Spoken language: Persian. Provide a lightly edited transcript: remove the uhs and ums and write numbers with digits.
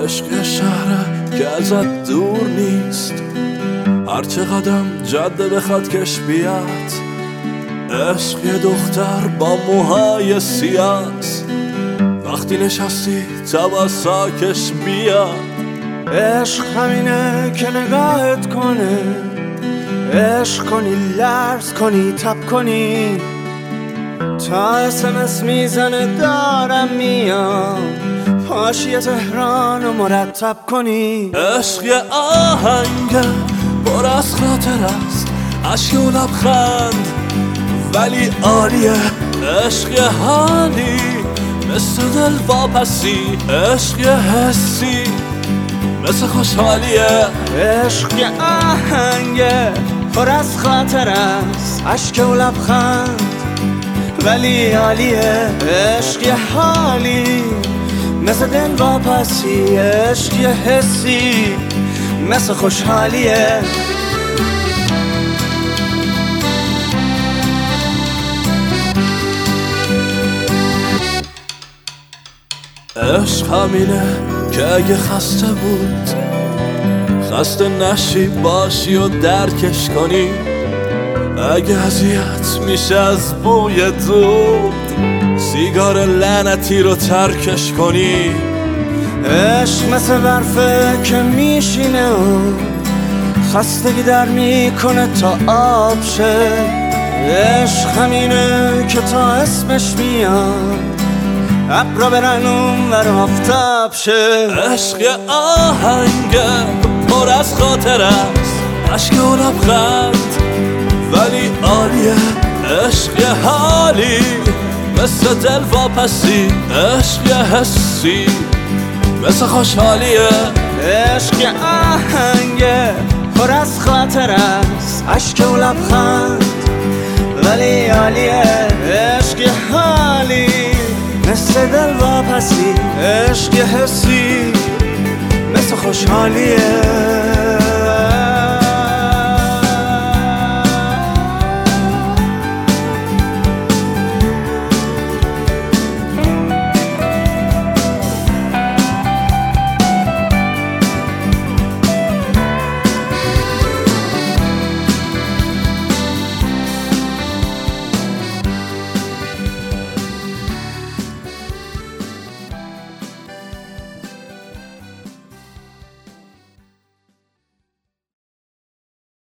عشق شهره که ازت دور نیست، هرچه قدم جاده بخواد کش بیاد. عشق یه دختر با موهای سیاست، وقتی نشستی تباساکش بیاد. عشق همینه که نگاهت کنه، عشق کنی لرز کنی تب کنی، تا اسمس میزنه دارم میام، پاشی تهران و مرتب کنی. عشق یه آهنگه پر از خاطر است، عشق و لبخند ولی عالیه. عشق یه حالی مثل دل واپسی، عشق یه حسی مثل خوشحالیه. عشق یه آهنگه پر از خاطر است، عشق و لبخند ولی عالیه. عشق یه حالی مثل دل واپسی، عشق یه حسی مثل خوشحالیه. عشق همینه که اگه خسته بود، خسته نشی باشی و درکش کنی. اگه اذیت میشه از بوی دود، سیگار لعنتی رو ترکش کنی. عشق مثل برفه که میشینه و خستگی در میکنه تا آب شه. عشق همینه که تا اسمش میاد ابرا برن اونور آفتاب شه. عشق یه آهنگه پر از خاطر است، عشق و لبخند ولی عالیه. عشق یه حالی مثل دل واپسی، عشق یه حسی مثل خوشحالیه. عشق یه آهنگه پر از خاطر است، عشق و لبخند ولی عالیه. عشق یه حالی مثل دل واپسی، عشق یه حسی مثل خوشحالیه.